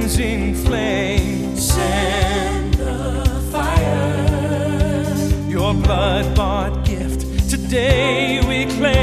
cleansing flame. Send the fire. Your blood-bought gift today we claim.